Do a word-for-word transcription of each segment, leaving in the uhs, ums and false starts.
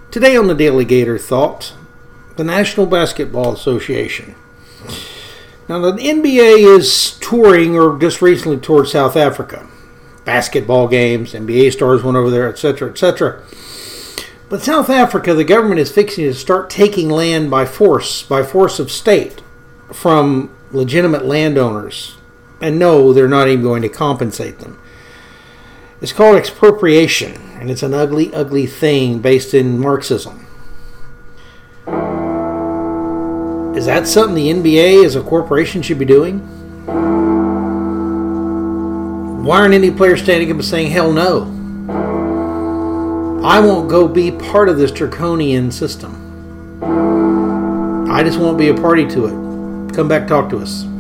Today on the Daily Gator Thought, the National Basketball Association. Now, the N B A is touring, or just recently toured, South Africa. Basketball games, N B A stars went over there, et cetera, et cetera. But South Africa, the government is fixing to start taking land by force, by force of state, from legitimate landowners. And no, they're not even going to compensate them. It's called expropriation, and it's an ugly, ugly thing based in Marxism. Is that something the N B A as a corporation should be doing? Why aren't any players standing up and saying, hell no? I won't go be part of this draconian system. I just won't be a party to it. Come back, talk to us.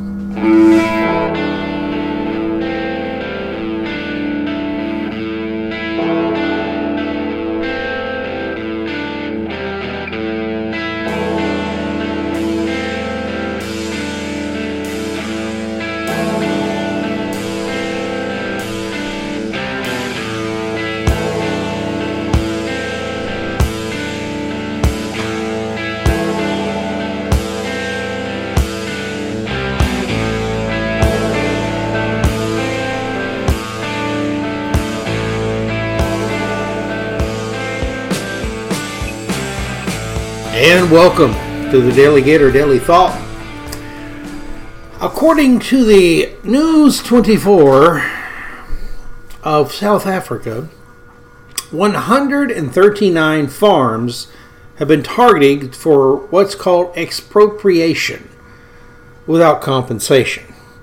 And welcome to the Daily Gator Daily Thought. According to the News twenty-four of South Africa, one hundred thirty-nine farms have been targeted for what's called expropriation without compensation.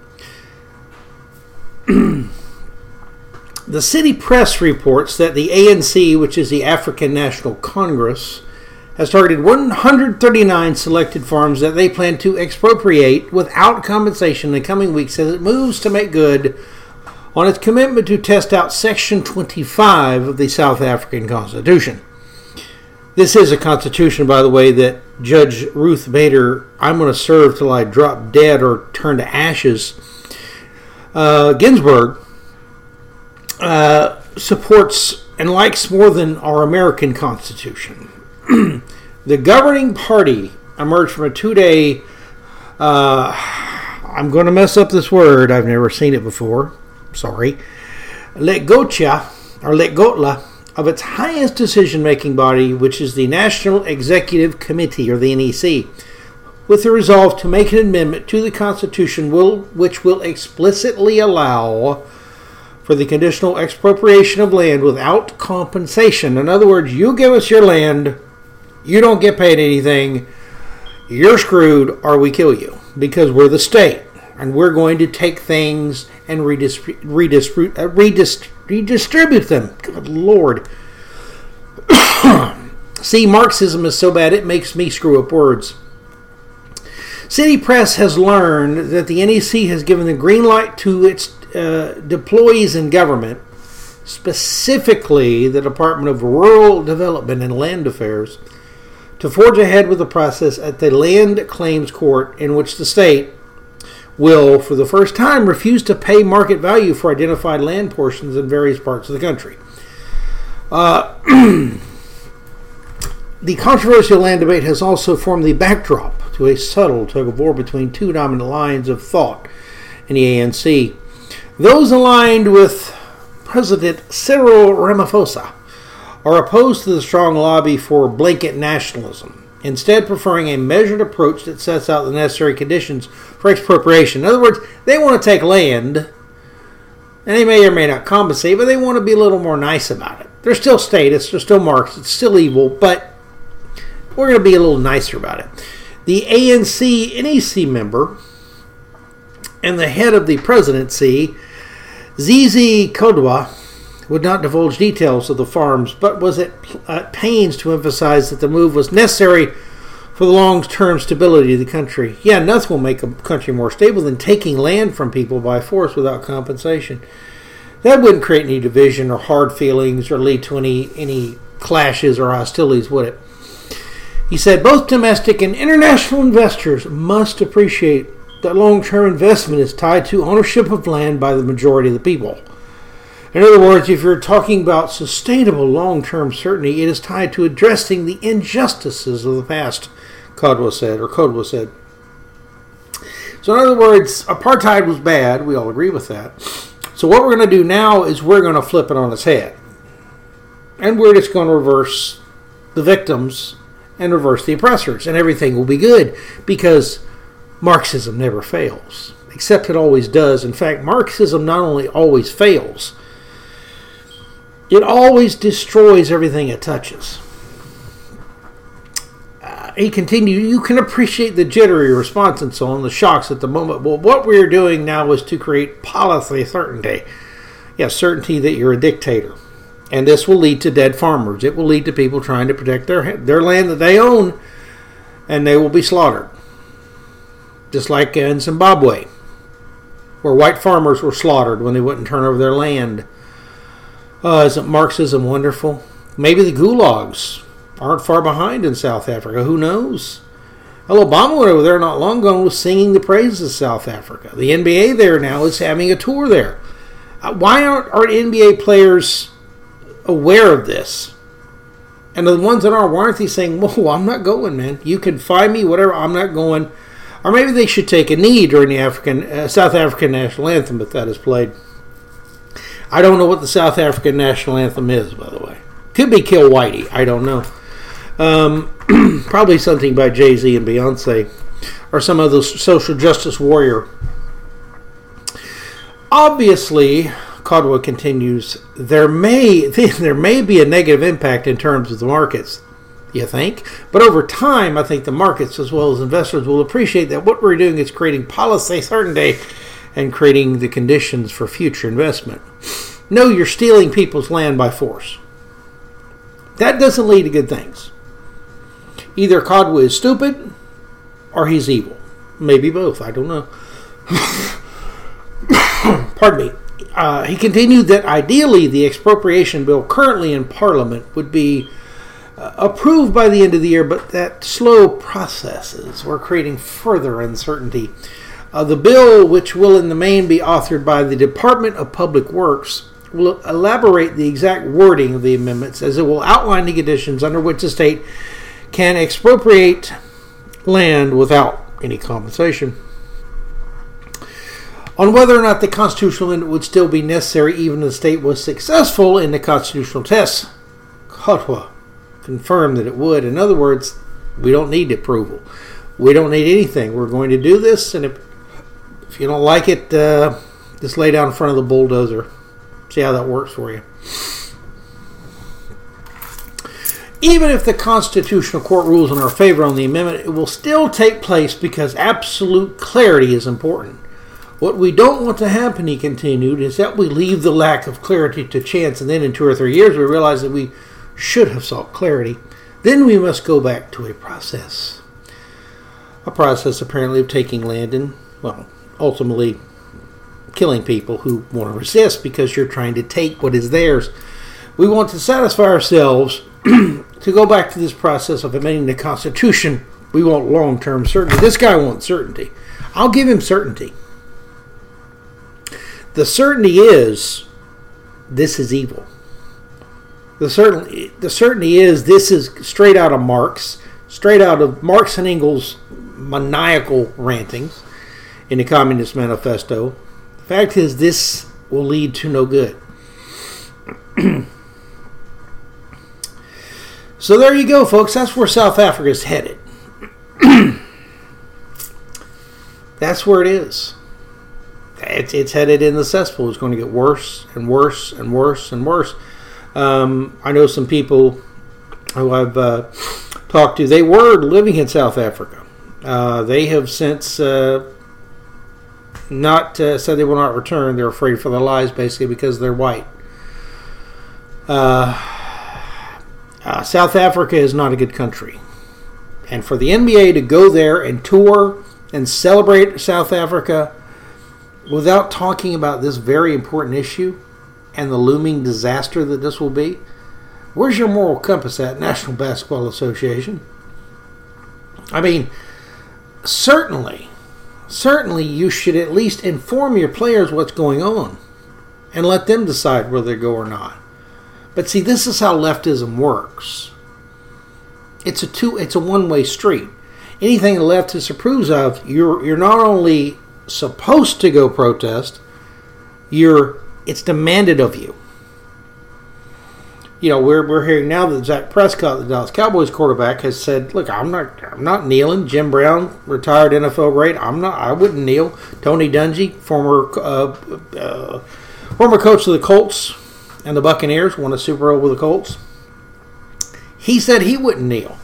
The city press reports that the A N C, which is the African National Congress, has targeted one hundred thirty-nine selected farms that they plan to expropriate without compensation in the coming weeks as it moves to make good on its commitment to test out Section twenty-five of the South African Constitution. This is a constitution, by the way, that Judge Ruth Bader, I'm going to serve till I drop dead or turn to ashes, uh, Ginsburg, uh, supports and likes more than our American Constitution. The governing party emerged from a two-day, uh, I'm going to mess up this word, I've never seen it before, sorry, Letgocha, or Letgotla, of its highest decision-making body, which is the National Executive Committee, or the N E C, with the resolve to make an amendment to the Constitution will, which will explicitly allow for the conditional expropriation of land without compensation. In other words, you give us your land, you don't get paid anything, you're screwed, or we kill you, because we're the state, and we're going to take things and redistribute, redistribute, uh, redist- redistribute them. Good Lord. See, Marxism is so bad it makes me screw up words. City Press has learned that the N E C has given the green light to its uh, deployees in government, specifically the Department of Rural Development and Land Affairs, to forge ahead with the process at the Land Claims Court, in which the state will, for the first time, refuse to pay market value for identified land portions in various parts of the country. Uh, the controversial land debate has also formed the backdrop to a subtle tug-of-war between two dominant lines of thought in the A N C. Those aligned with President Cyril Ramaphosa are opposed to the strong lobby for blanket nationalism, instead preferring a measured approach that sets out the necessary conditions for expropriation. In other words, they want to take land, and they may or may not compensate, but they want to be a little more nice about it. They're still statists, they're still Marx, it's still evil, but we're going to be a little nicer about it. The A N C N E C member and the head of the presidency, Zizi Kodwa, would not divulge details of the farms, but was at, at pains to emphasize that the move was necessary for the long-term stability of the country. Yeah, nothing will make a country more stable than taking land from people by force without compensation. That wouldn't create any division or hard feelings or lead to any, any clashes or hostilities, would it? He said, both domestic and international investors must appreciate that long-term investment is tied to ownership of land by the majority of the people. In other words, if you're talking about sustainable long-term certainty, it is tied to addressing the injustices of the past, Codwa said, or Codwa said. So in other words, apartheid was bad. We all agree with that. So what we're going to do now is we're going to flip it on its head. And we're just going to reverse the victims and reverse the oppressors. And everything will be good because Marxism never fails. Except it always does. In fact, Marxism not only always fails, it always destroys everything it touches. Uh, he continued, you can appreciate the jittery response and so on, the shocks at the moment. Well, what we're doing now is to create policy certainty. Yeah, certainty that you're a dictator. And this will lead to dead farmers. It will lead to people trying to protect their, their land that they own, and they will be slaughtered. Just like in Zimbabwe, where white farmers were slaughtered when they wouldn't turn over their land. Uh, isn't Marxism wonderful? Maybe the gulags aren't far behind in South Africa. Who knows? Well, Obama went over there not long ago and was singing the praises of South Africa. The N B A there now is having a tour there. Uh, why aren't, aren't N B A players aware of this? And the ones that are, why aren't they saying, whoa, I'm not going, man. You can find me, whatever, I'm not going. Or maybe they should take a knee during the African uh, South African national anthem if that is played. I don't know what the South African national anthem is, by the way. Could be Kill Whitey. I don't know. Um, probably something by Jay-Z and Beyonce or some other social justice warrior. Obviously, Codwa continues, there may there may be a negative impact in terms of the markets, you think? But over time, I think the markets as well as investors will appreciate that what we're doing is creating policy certainty and creating the conditions for future investment. No, you're stealing people's land by force. That doesn't lead to good things. Either Codwa is stupid or he's evil. Maybe both. I don't know. Pardon me. Uh, he continued that ideally the expropriation bill currently in Parliament would be uh, approved by the end of the year, but that slow processes were creating further uncertainty. Uh, the bill, which will in the main be authored by the Department of Public Works, will elaborate the exact wording of the amendments as it will outline the conditions under which the state can expropriate land without any compensation. On whether or not the constitutional amendment would still be necessary even if the state was successful in the constitutional tests, Codwa confirmed that it would. In other words, we don't need approval. We don't need anything. We're going to do this, and if, if you don't like it, uh, just lay down in front of the bulldozer. See how that works for you. Even if the Constitutional Court rules in our favor on the amendment, it will still take place because absolute clarity is important. What we don't want to happen, he continued, is that we leave the lack of clarity to chance, and then in two or three years we realize that we should have sought clarity. Then we must go back to a process. A process apparently of taking land and, well, ultimately killing people who want to resist because you're trying to take what is theirs. We want to satisfy ourselves to go back to this process of amending the Constitution. We want long-term certainty. This guy wants certainty. I'll give him certainty. The certainty is this is evil. The certainty, the certainty is this is straight out of Marx, straight out of Marx and Engels' maniacal rantings in the Communist Manifesto. The fact is this will lead to no good. So there you go, folks. That's where South Africa is headed. That's where it is. It's, it's headed in the cesspool. It's going to get worse and worse and worse and worse. Um, I know some people who I've uh, talked to. They were living in South Africa. Uh, they have since uh, not uh, said they will not return. They're afraid for their lives, basically, because they're white. Uh, uh, South Africa is not a good country. And for the N B A to go there and tour and celebrate South Africa without talking about this very important issue and the looming disaster that this will be, where's your moral compass at, National Basketball Association? I mean, certainly, certainly you should at least inform your players what's going on and let them decide whether they go or not. But see, this is how leftism works. It's a two. It's a one-way street. Anything the left disapproves of, you're you're not only supposed to go protest, you're it's demanded of you. You know, we're we're hearing now that Dak Prescott, the Dallas Cowboys quarterback, has said, "Look, I'm not I'm not kneeling." Jim Brown, retired N F L great, I'm not. I wouldn't kneel. Tony Dungy, former uh, uh, former coach of the Colts and the Buccaneers, won a Super Bowl with the Colts. He said he wouldn't kneel.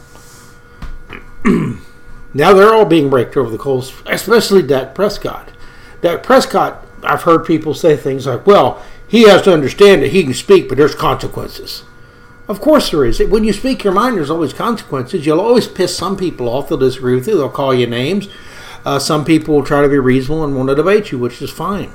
Now they're all being raked over the coals, especially Dak Prescott. Dak Prescott, I've heard people say things like, well, he has to understand that he can speak, but there's consequences. Of course there is. When you speak your mind, there's always consequences. You'll always piss some people off. They'll disagree with you. They'll call you names. Uh, some people will try to be reasonable and want to debate you, which is fine.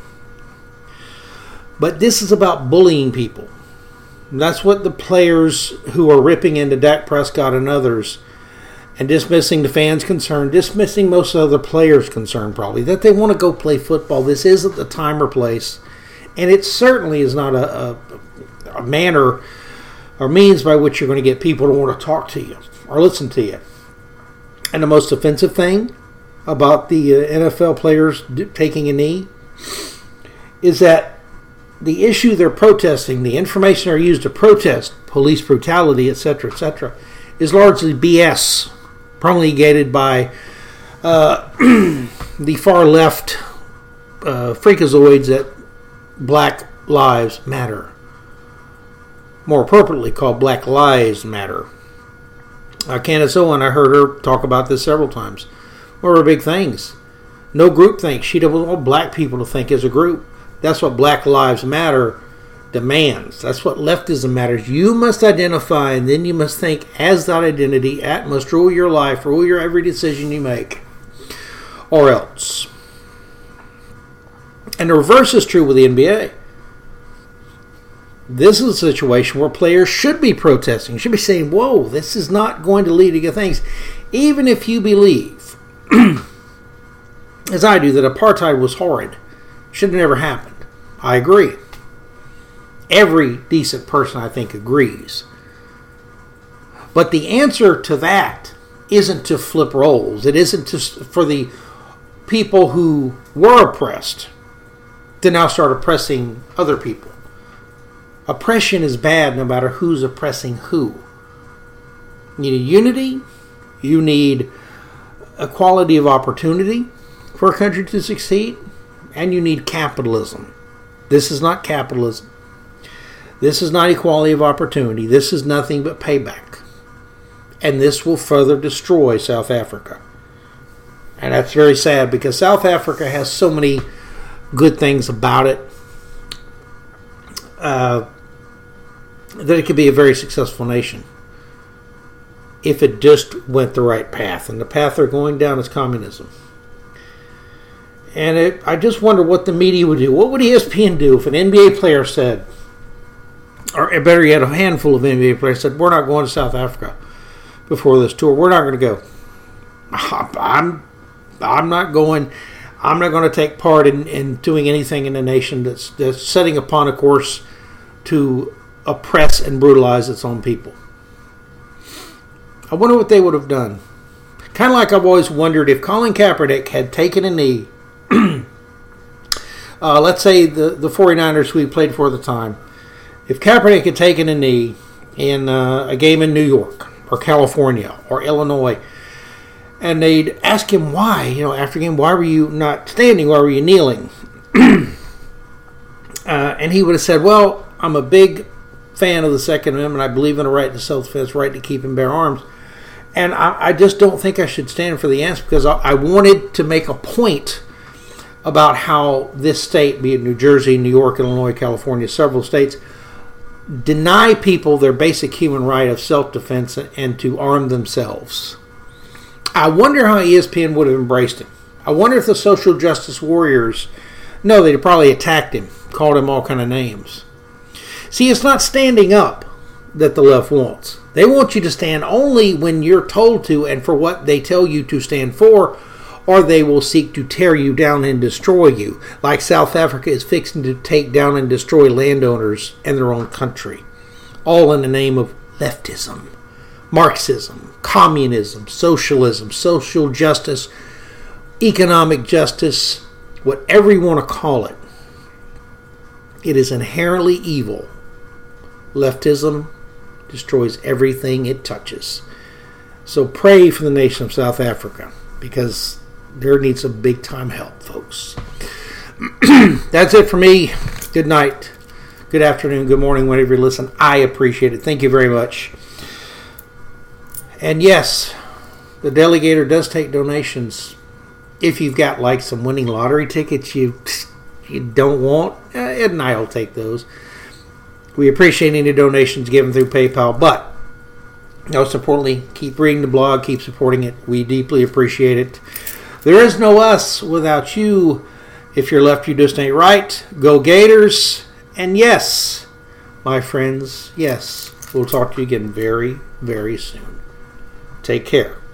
But this is about bullying people. And that's what the players who are ripping into Dak Prescott and others and dismissing the fans' concern, dismissing most other players' concern probably, that they want to go play football. This isn't the time or place. And it certainly is not a, a, a manner or means by which you're going to get people to want to talk to you or listen to you. And the most offensive thing about the uh, N F L players d- taking a knee is that the issue they're protesting, the information they're used to protest police brutality, et cetera, et cetera, is largely B S, promulgated by uh, the far left uh, freakazoids that Black Lives Matter. More appropriately called Black Lives Matter. Uh, Candace Owen, I heard her talk about this several times. One of her big things. No group thinks. She doesn't want black people to think as a group. That's what Black Lives Matter demands. That's what leftism matters. You must identify, and then you must think as that identity. That must rule your life, rule your every decision you make. Or else. And the reverse is true with the N B A. This is a situation where players should be protesting, should be saying, whoa, this is not going to lead to good things. Even if you believe, as I do, that apartheid was horrid, should have never happened. I agree. Every decent person, I think, agrees. But the answer to that isn't to flip roles. It isn't to, for the people who were oppressed to now start oppressing other people. Oppression is bad no matter who's oppressing who. You need unity. You need equality of opportunity for a country to succeed. And you need capitalism. This is not capitalism. This is not equality of opportunity. This is nothing but payback. And this will further destroy South Africa. And that's very sad because South Africa has so many good things about it. Uh, that it could be a very successful nation if it just went the right path. And the path they're going down is communism. And it, I just wonder what the media would do. What would E S P N do if an N B A player said, or better yet, a handful of N B A players said, we're not going to South Africa before this tour. We're not going to go. I'm, I'm not going. I'm not going to take part in, in doing anything in a nation that's, that's setting upon a course to oppress and brutalize its own people. I wonder what they would have done. Kind of like I've always wondered if Colin Kaepernick had taken a knee. uh, let's say the, the 49ers who he played for at the time. If Kaepernick had taken a knee in uh, a game in New York or California or Illinois, and they'd ask him why, you know, after game, why were you not standing? Why were you kneeling? uh, and he would have said, well, I'm a big fan of the Second Amendment. I believe in a right to self-defense, right to keep and bear arms. And I, I just don't think I should stand for the answer because I, I wanted to make a point about how this state, be it New Jersey, New York, Illinois, California, several states, deny people their basic human right of self-defense and to arm themselves. I wonder how E S P N would have embraced him. I wonder if the social justice warriors, no, they'd have probably attacked him, called him all kind of names. See, it's not standing up that the left wants. They want you to stand only when you're told to and for what they tell you to stand for, or they will seek to tear you down and destroy you, like South Africa is fixing to take down and destroy landowners and their own country, all in the name of leftism, Marxism, communism, socialism, social justice, economic justice, whatever you want to call it. It is inherently evil. Leftism destroys everything it touches. So pray for the nation of South Africa, because there needs some big time help, folks. That's it for me. Good night, good afternoon, good morning, whenever you listen. I appreciate it. Thank you very much. And yes, the Delegator does take donations. If you've got like some winning lottery tickets you you don't want, uh, Ed and I will take those. We appreciate any donations given through PayPal, but most importantly, keep reading the blog, keep supporting it. We deeply appreciate it. There is no us without you. If you're left, you just ain't right. Go Gators. And yes, my friends, yes, we'll talk to you again very, very soon. Take care.